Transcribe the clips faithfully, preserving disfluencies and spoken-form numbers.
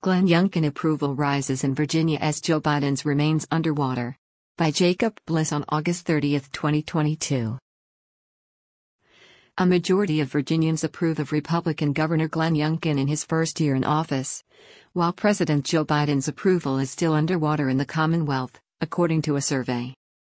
Glenn Youngkin approval rises in Virginia as Joe Biden's remains underwater. By Jacob Bliss on August thirtieth, twenty twenty-two. A majority of Virginians approve of Republican Governor Glenn Youngkin in his first year in office, while President Joe Biden's approval is still underwater in the Commonwealth, according to a survey.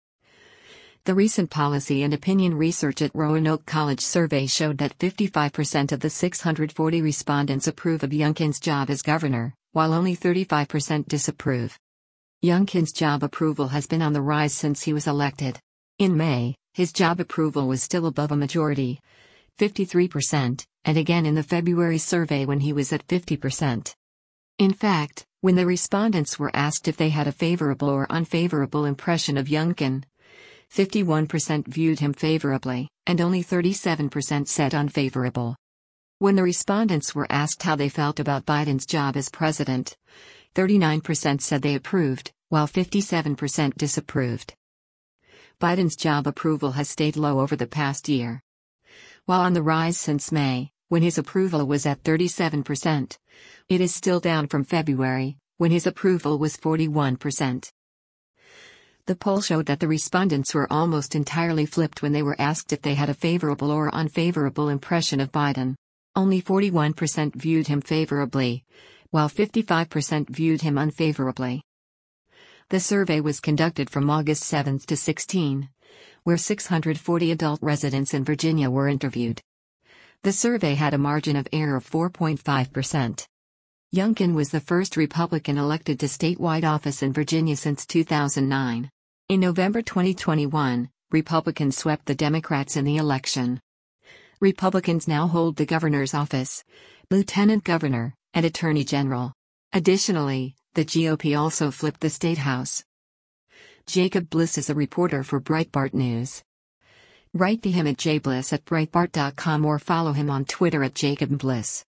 The recent policy and opinion research at Roanoke College survey showed that fifty-five percent of the six hundred forty respondents approve of Youngkin's job as governor, while only thirty-five percent disapprove. Youngkin's job approval has been on the rise since he was elected. In May, his job approval was still above a majority, fifty-three percent, and again in the February survey when he was at fifty percent. In fact, when the respondents were asked if they had a favorable or unfavorable impression of Youngkin, fifty-one percent viewed him favorably, and only thirty-seven percent said unfavorable. When the respondents were asked how they felt about Biden's job as president, thirty-nine percent said they approved, while fifty-seven percent disapproved. Biden's job approval has stayed low over the past year. While on the rise since May, when his approval was at thirty-seven percent, it is still down from February, when his approval was forty-one percent. The poll showed that the respondents were almost entirely flipped when they were asked if they had a favorable or unfavorable impression of Biden. Only forty-one percent viewed him favorably, while fifty-five percent viewed him unfavorably. The survey was conducted from August seventh to sixteenth, where six hundred forty adult residents in Virginia were interviewed. The survey had a margin of error of four point five percent. Youngkin was the first Republican elected to statewide office in Virginia since two thousand nine. In November twenty twenty-one, Republicans swept the Democrats in the election. Republicans now hold the governor's office, lieutenant governor, and attorney general. Additionally, the G O P also flipped the state house. Jacob Bliss is a reporter for Breitbart News. Write to him at jbliss at breitbart dot com or follow him on Twitter at Jacob Bliss.